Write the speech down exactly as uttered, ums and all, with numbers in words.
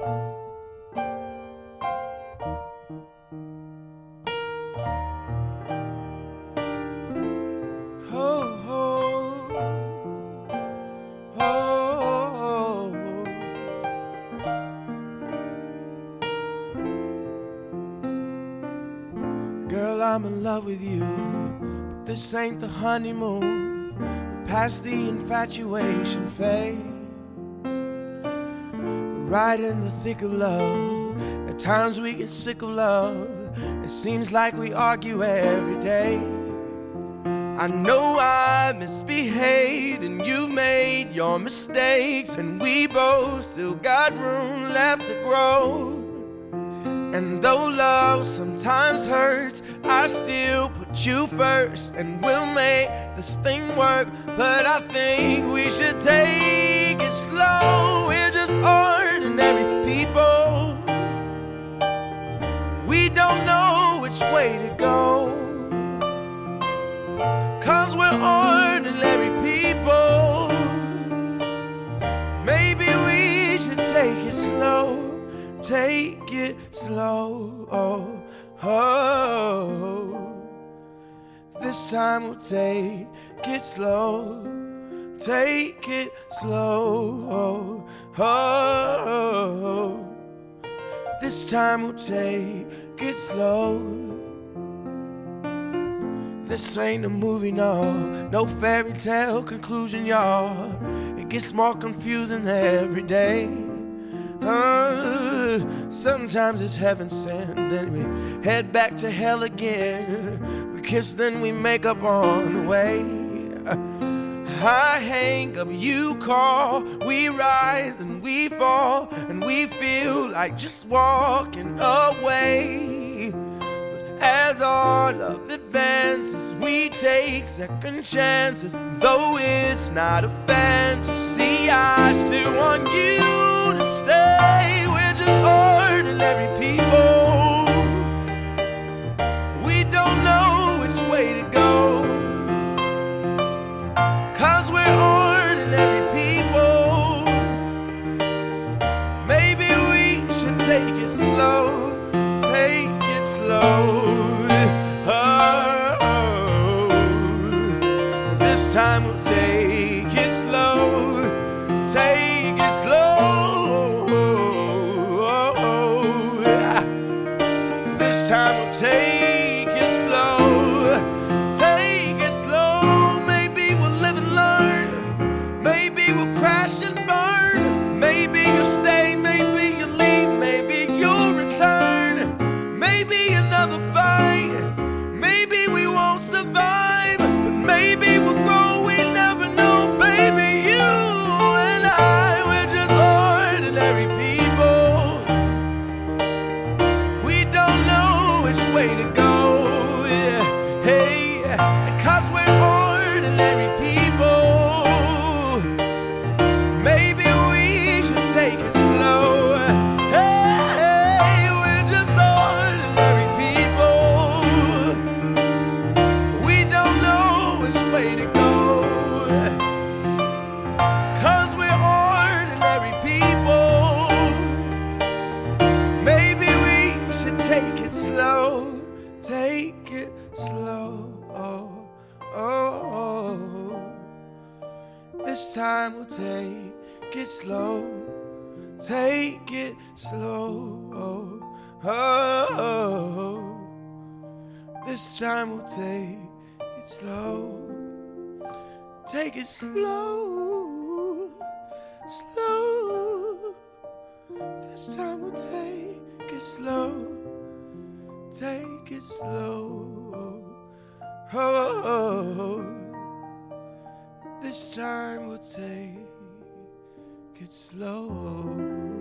Girl, I'm in love with you, but this ain't the honeymoon. We're past the infatuation phase. We're right in the thick of love. At times we get sick of love. It seems like we argue every day. I know I misbehaved and you've made your mistakes, and we both still got room left to grow. And though love sometimes hurts, I still put you first, and we'll make this thing work. But I think we should take it slow. We're just ordinary people. We don't know which way to go, 'cause we're ordinary people. Maybe we should take it slow. Take it slow, oh, oh. This time we'll take it slow. Take it slow, oh, oh. This time we'll take it slow. This ain't a movie, no, no fairy tale conclusion, y'all. It gets more confusing every day. Uh, sometimes it's heaven sent, then we head back to hell again. We kiss, then we make up on the way. I hang up, you call, we rise and we fall, and we feel like just walking away. But as our love advances, we take second chances. Though it's not a fantasy, I still want you to stay. We're just ordinary people. We don't know which way to go, 'cause we're ordinary people. Maybe we should take it slow. Take it slow. Oh, oh. This time we'll take it slow. Take it slow. This time we'll take it slow. Take it slow. Maybe we'll live and learn. Maybe we'll crash and burn. Maybe you'll stay, maybe you'll leave, maybe you'll return. Maybe another fight. Maybe we won't survive, but maybe we'll grow. We never know, baby. You and I, we're just ordinary people. We don't know which way to go, yeah. Hey, 'cause we're ordinary people. Maybe we should take it slow. Hey, we're just ordinary people. We don't know which way to go, 'cause we're ordinary people. Maybe we should take it slow. Take it slow, oh, oh, oh. This time we'll take it slow. Take it slow, oh, oh, oh. This time we'll take it slow. Take it slow, slow. This time we'll take it slow. Take it slow, oh, oh, oh. This time we'll take it slow.